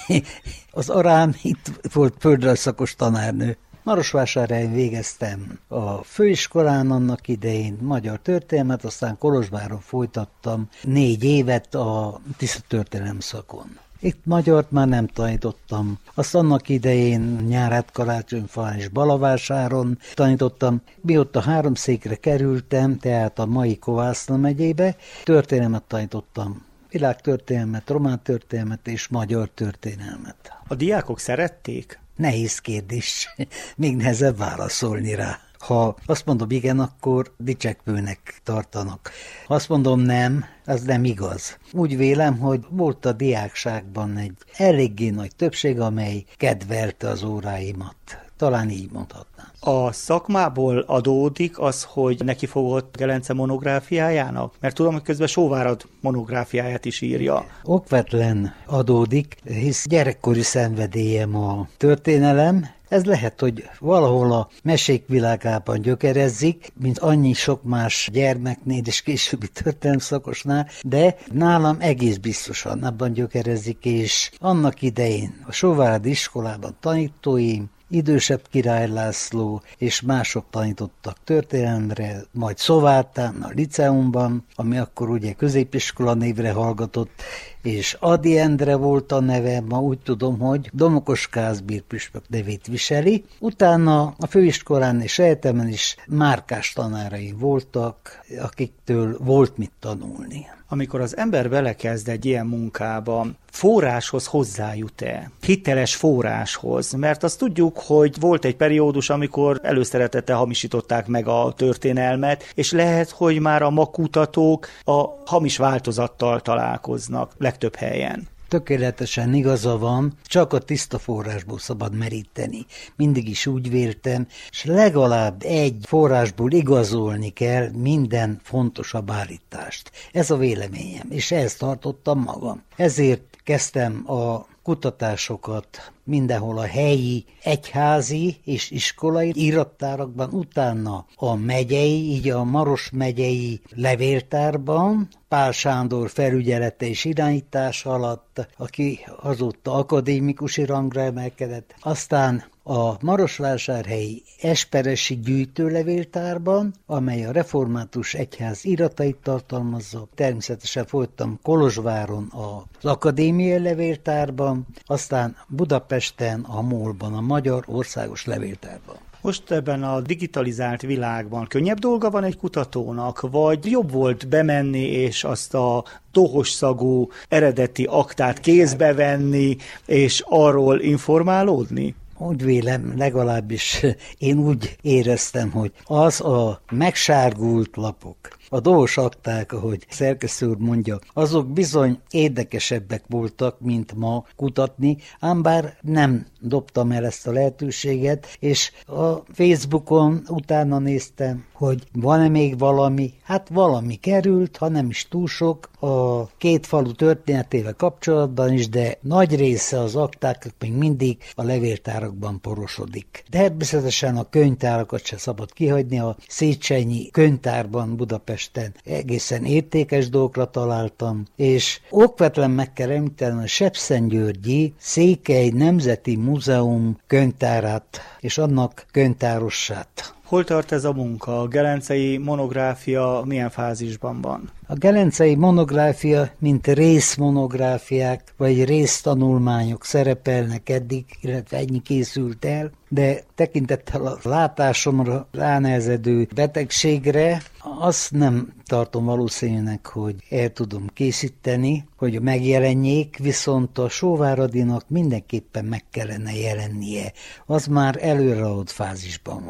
az arám itt volt földrajzszakos tanárnő. Marosvásárhelyen végeztem a főiskolán annak idején magyar történelmet, aztán Kolozsváron folytattam négy évet a tisztatörténelem szakon. Itt magyart már nem tanítottam. Azt annak idején Nyárát, Karácsonyfán és Balavásáron tanítottam. Mióta Háromszékre kerültem, tehát a mai Kovászna megyébe, történelmet tanítottam. Világtörténelmet, román történelmet és magyar történelmet. A diákok szerették? Nehéz kérdés. Még nehezebb válaszolni rá. Ha azt mondom igen, akkor dicsekvőnek tartanak. Ha azt mondom nem, az nem igaz. Úgy vélem, hogy volt a diákságban egy eléggé nagy többség, amely kedvelte az óráimat. Talán így mondhatnám. A szakmából adódik az, hogy neki fogott Gelence monográfiájának? Mert tudom, hogy közben Sóvárad monográfiáját is írja. Okvetlen adódik, hisz gyerekkori szenvedélyem a történelem. Ez lehet, hogy valahol a mesék világában gyökerezzik, mint annyi sok más gyermeknél és későbbi történelemszakosnál, de nálam egész biztosan abban gyökerezik, és annak idején a Sóváradi iskolában tanítóim, idősebb Király László és mások tanítottak történelemre, majd Szovátán, a liceumban, ami akkor ugye középiskola névre hallgatott, és Ady Endre volt a neve, ma úgy tudom, hogy Domokos Kázmér püspök nevét viseli. Utána a főiskolán és egyetemen is márkás tanáraim voltak, akiktől volt mit tanulni. Amikor az ember belekezd egy ilyen munkába, forráshoz hozzájut-e? Hiteles forráshoz? Mert azt tudjuk, hogy volt egy periódus, amikor előszeretettel hamisították meg a történelmet, és lehet, hogy már a ma kutatók a hamis változattal találkoznak legtöbb helyen. Tökéletesen igaza van, csak a tiszta forrásból szabad meríteni. Mindig is úgy véltem, és legalább egy forrásból igazolni kell minden fontosabb állítást. Ez a véleményem, és ehhez tartottam magam. Ezért kezdtem a kutatásokat mindenhol a helyi, egyházi és iskolai irattárakban, utána a megyei, így a Maros megyei levéltárban, Pál Sándor felügyelete és irányítása alatt, aki azóta akadémikusi rangra emelkedett, aztán a Marosvásárhelyi Esperesi gyűjtőlevéltárban, amely a református egyház iratait tartalmazza. Természetesen folytattam Kolozsváron az akadémiai levéltárban, aztán Budapesten a MOL-ban, a Magyar Országos Levéltárban. Most ebben a digitalizált világban könnyebb dolga van egy kutatónak, vagy jobb volt bemenni és azt a dohos szagú eredeti aktát kézbe venni, és arról informálódni? Úgy vélem, legalábbis én úgy éreztem, hogy az a megsárgult lapok, a dohos akták, ahogy szerkesztő úr mondja, azok bizony érdekesebbek voltak, mint ma kutatni, ám bár nem dobtam el ezt a lehetőséget, és a Facebookon utána néztem, hogy van-e még valami, hát valami került, ha nem is túl sok, a két falu történetével kapcsolatban is, de nagy része az aktáknak még mindig a levéltárakban porosodik. Természetesen a könyvtárakat se szabad kihagyni, a Széchenyi könyvtárban Budapesten egészen értékes dolgokra találtam, és okvetlen meg kell említeni a Sepszentgyörgyi Székely Nemzeti Múzeum könyvtárát és annak könyvtárossát. Hol tart ez a munka? A gelencei monográfia milyen fázisban van? A gelencei monográfia, mint részmonográfiák vagy résztanulmányok szerepelnek eddig, illetve ennyi készült el, de tekintettel a látásomra ránehezedő betegségre, azt nem tartom valószínűnek, hogy el tudom készíteni, hogy megjelenjék, viszont a Sóváradinak mindenképpen meg kellene jelennie. Az már előreadott fázisban van.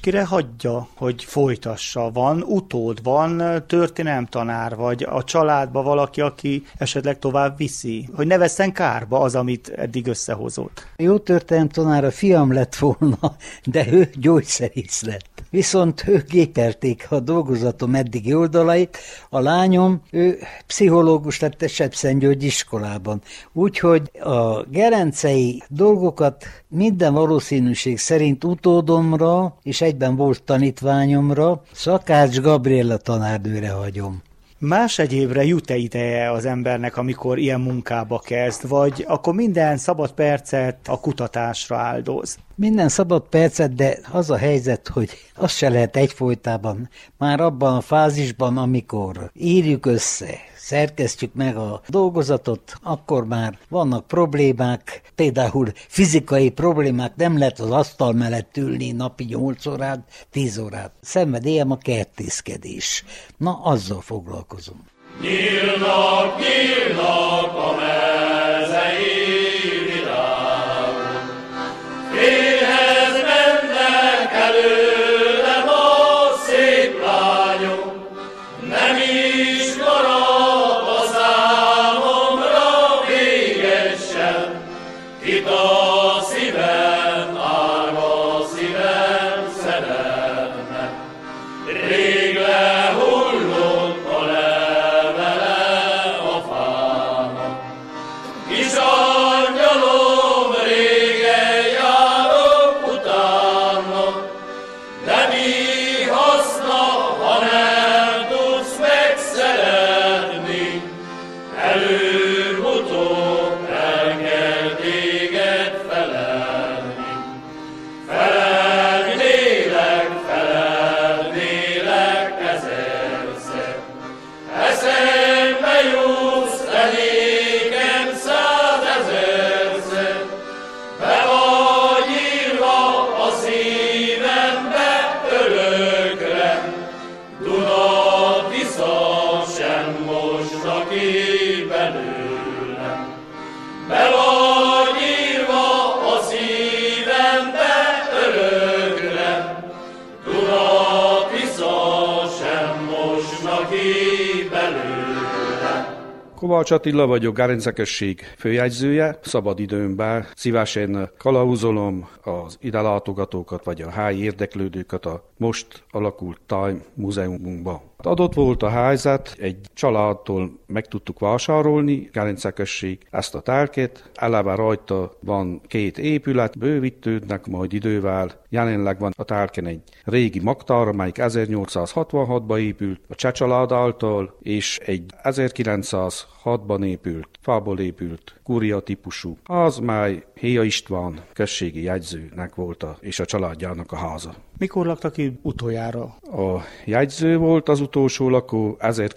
Kire hagyja, hogy folytassa? Van utód, van történelemtanár, vagy a családba valaki, aki esetleg tovább viszi? Hogy ne vesszen kárba az, amit eddig összehozott. Jó történelemtanár a fiam lett volna, de ő gyógyszerész lett. Viszont ők gépelték a dolgozatom eddigi oldalait, a lányom, ő pszichológus lett a Sepszentgyörgyi iskolában. Úgyhogy a gelencei dolgokat minden valószínűség szerint utódomra, és egyben volt tanítványomra, Szakács Gabriella tanárnőre hagyom. Más egyébre jut-e ideje az embernek, amikor ilyen munkába kezd, vagy akkor minden szabad percet a kutatásra áldoz? Minden szabad percet, de az a helyzet, hogy azt se lehet egyfolytában, már abban a fázisban, amikor írjuk össze, szerkesztjük meg a dolgozatot, akkor már vannak problémák, például fizikai problémák, nem lehet az asztal mellett ülni napi nyolc órát, tíz órát. Szenvedélyem a kertészkedés. Na, azzal foglalkozom. Nyílnak, nyílnak a mezei virágok, fényhez mennek előlem a szép lányok, nem is marad a számomra véget sem, itt a szívem, árva szívem szeretne. Rég lehullott a levele a fának, kis angyalom, régen járok utána, de mi haszna, ha nem tudsz megszeretni, előbb-utóbb el kell téged felelni. Felednélek, felednélek ezerszer, eszembe jutsz, te nékem százezerszer, be vagy írva a szívembe örökre, Duna-Tisza sem mosna ki belőlem. Be vagy írva a szívembe örökre, Duna-Tisza sem mosna ki belőlem. Kovács Attila vagyok, Gárence község főjegyzője. Szabadidőmben szívesen kalauzolom az ide látogatókat, vagy a helyi érdeklődőket a most alakult Time múzeumunkba. Adott volt a helyzet, egy családtól meg tudtuk vásárolni, Gárence község, ezt a tárket. Eleve rajta van két épület, bővítődnek majd idővel. Jelenleg van a tárken egy régi magtár, amelyik ezernyolcszázhatvanhatban épült a cseh család által, és egy ezerkilencszázhatban épült, fából épült kuria típusú ház, mely Héja István községi jegyzőnek volt a, és a családjának a háza. Mikor laktak itt utoljára? A jegyző volt az utolsó lakó,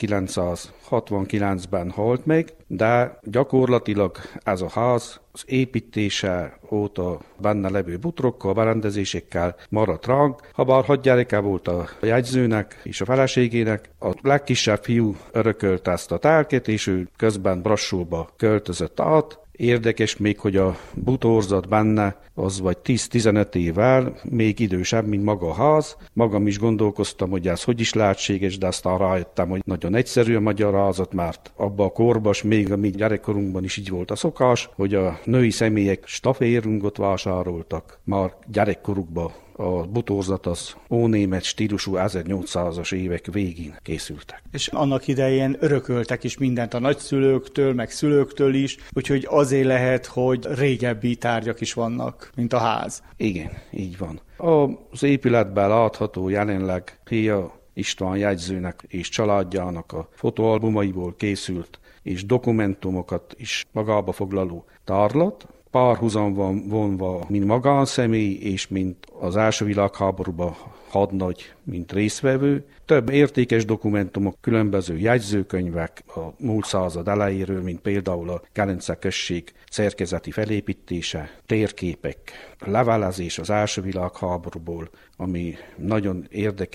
ezerkilencszázhatvankilencben halt meg, de gyakorlatilag ez a ház az építése óta benne levő butrokkal, berendezésekkel maradt ránk. Habár hat gyereke volt a jegyzőnek és a feleségének, a legkisebb fiú örökölt ezt a tárket, és ő közben Brassóba költözött át. Érdekes még, hogy a butorzat benne az vagy tíz-tizenöt évvel még idősebb, mint maga a ház. Magam is gondolkoztam, hogy ez hogy is lehetséges, de aztán rájöttem, hogy nagyon egyszerű a magyarázat, mert abban a korban, még a mi gyerekkorunkban is így volt a szokás, hogy a női személyek staférungot vásároltak már gyerekkorukban. A butorzat az ónémet stílusú ezernyolcszázas évek végén készültek. És annak idején örököltek is mindent a nagyszülőktől, meg szülőktől is, úgyhogy azért lehet, hogy régebbi tárgyak is vannak, mint a ház. Igen, így van. Az épületben látható jelenleg Héja István jegyzőnek és családjának a fotóalbumaiból készült és dokumentumokat is magába foglaló tárlat. Párhuzam van vonva, mint magánszemély, és mint az első világháborúban hadnagy, mint résztvevő. Több értékes dokumentumok, különböző jegyzőkönyvek a múlt század elejéről, mint például a Gárence község szerkezeti felépítése, térképek, levelezés az első világháborúból, ami nagyon érdekes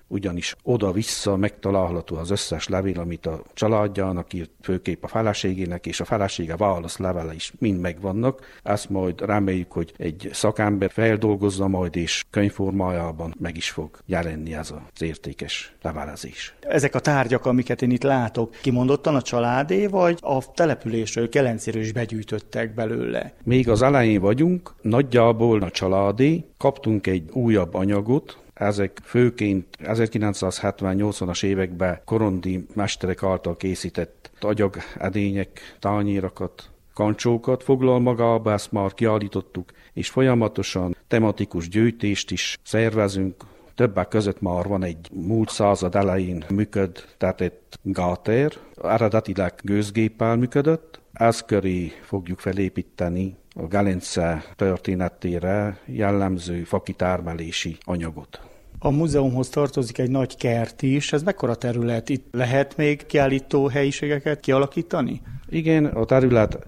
ugyanis oda-vissza megtalálható az összes levél, amit a családjának írt, főképp a feleségének, és a felesége válaszlevele is mind megvannak. Ezt majd reméljük, hogy egy szakember feldolgozza majd, és könyvformájában meg is fog jelenni ez az értékes levelezés. Ezek a tárgyak, amiket én itt látok, kimondottan a családé, vagy a településről, Gelencéről is begyűjtöttek belőle? Még az elején vagyunk, nagyjából a családé, kaptunk egy újabb anyagot. Ezek főként ezerkilencszázhetven-nyolcvanas években korondi mesterek által készített agyagedények, tányérakat, kancsókat foglal magába, ezt már kiállítottuk, és folyamatosan tematikus gyűjtést is szervezünk. Többek között már van egy múlt század elején működ, tehát egy gáter, eredetileg gőzgéppel működött. Ez köré fogjuk felépíteni a Gelence történetére jellemző fakitermelési anyagot. A múzeumhoz tartozik egy nagy kert is. Ez mekkora terület? Itt lehet még kiállító helyiségeket kialakítani? Igen, a terület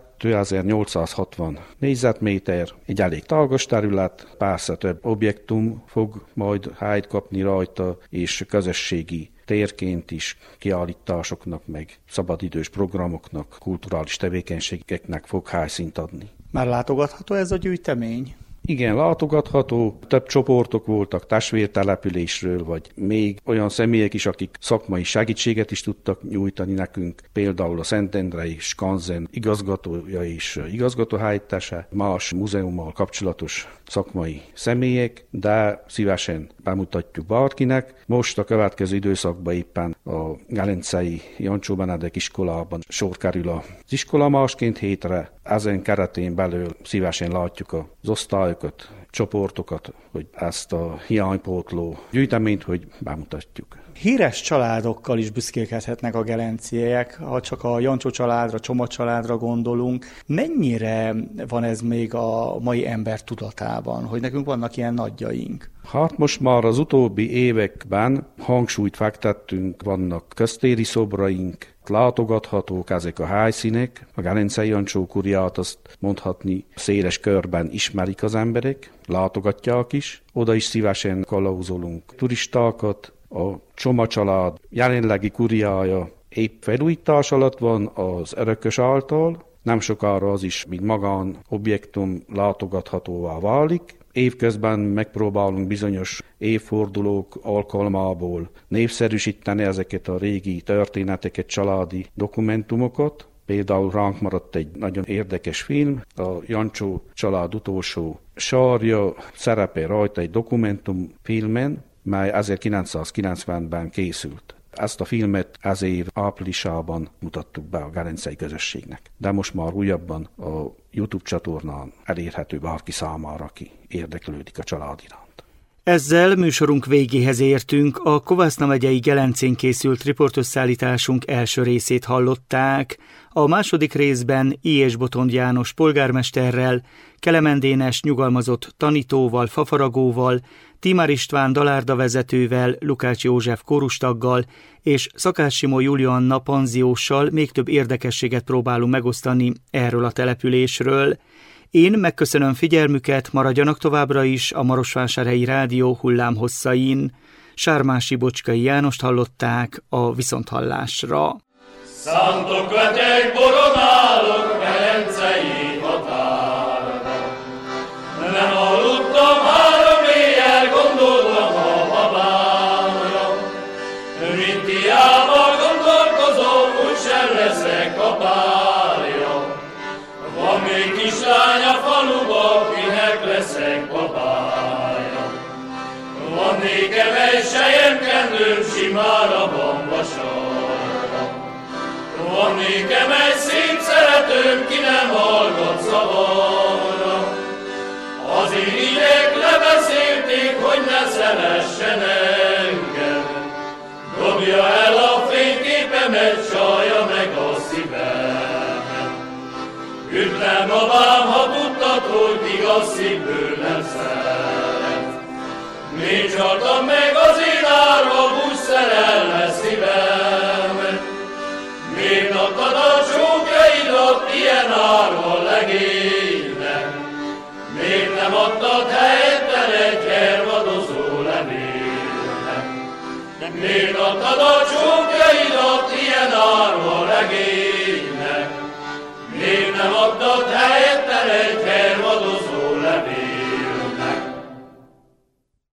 kétezer-nyolcszázhatvan négyzetméter, egy elég tágas terület, persze több objektum fog majd helyt kapni rajta, és közösségi térként is kiállításoknak, meg szabadidős programoknak, kulturális tevékenységeknek fog helyszínt adni. Már látogatható ez a gyűjtemény? Igen, látogatható, több csoportok voltak testvértelepülésről, vagy még olyan személyek is, akik szakmai segítséget is tudtak nyújtani nekünk, például a Szentendrei Skanzen igazgatója és igazgatóhelyettese, más múzeummal kapcsolatos szakmai személyek, de szívesen bemutatjuk bárkinek. Most a következő időszakban éppen a Gelencei Jancsó Benedek iskolában sor kerül az iskola másként hétre. Ezen keretén belül szívesen látjuk az osztályokat, csoportokat, hogy ezt a hiánypótló gyűjteményt, hogy bemutatjuk. Híres családokkal is büszkélkedhetnek a gelenciek, ha csak a Jancsó családra, Csoma családra gondolunk. Mennyire van ez még a mai ember tudatában, hogy nekünk vannak ilyen nagyjaink? Hát most már az utóbbi években hangsúlyt fektettünk, vannak köztéri szobraink, látogathatók ezek a helyszínek. A Gelencei Jancsó Kuriát azt mondhatni széles körben ismerik az emberek, látogatják is. Oda is szívesen kalauzolunk turistákat. A Csoma család jelenlegi kuriája épp felújítás alatt van az örökös által. Nem sokára az is, mint magán objektum látogathatóvá válik. Évközben megpróbálunk bizonyos évfordulók alkalmából népszerűsíteni ezeket a régi történeteket, családi dokumentumokat. Például ránk maradt egy nagyon érdekes film, a Jancsó család utolsó sarja, szerepel rajta egy dokumentumfilmen, mely ezerkilencszázkilencvenben készült. Ezt a filmet ez év áprilisában mutattuk be a gelencei közösségnek. De most már újabban a YouTube csatornán elérhető bárki számára, aki érdeklődik a család iránt. Ezzel műsorunk végéhez értünk, a Kovászna megyei Gelencén készült riportösszállításunk első részét hallották. A második részben I. Botond János polgármesterrel, Kelemen Dénes nyugalmazott tanítóval, fafaragóval, Tímár István dalárda vezetővel, Lukács József kórustaggal és Szakács Simon Julianna panzióssal még több érdekességet próbálunk megosztani erről a településről. Én megköszönöm figyelmüket, maradjanak továbbra is a Marosvásárhelyi Rádió hullámhosszain. Sármási Bocskai Jánost hallották a viszonthallásra. Szántok letek, boronálok, Gelencei határba. Nem aludtam három éjjel, gondoltam a babámra. Mint hiába gondolkozom, úgysem leszek a párja. Van még kislány a faluba, kinek leszek babája. Van nékem egy selyemkendőm, simára van vasarra. Van nékem egy szép szeretőm, ki nem hallgat szavamra. Az én ideg lebeszélték, hogy ne szeressen engem. Dobja el a fényképemet, csalja meg a szívemet. Ütlen babám, ha tudtad, hogy igaz szívből nem szeret. Miért csaltam meg az én árva, búcs szerelme szívemet? Miért adtad a csókjaidat ilyen árva legénynek? Miért nem adtad helyettel egy hervadozó levélnek? Miért adtad a csókjaidat ilyen árva legénynek? Miért nem adtad helyette egy hely?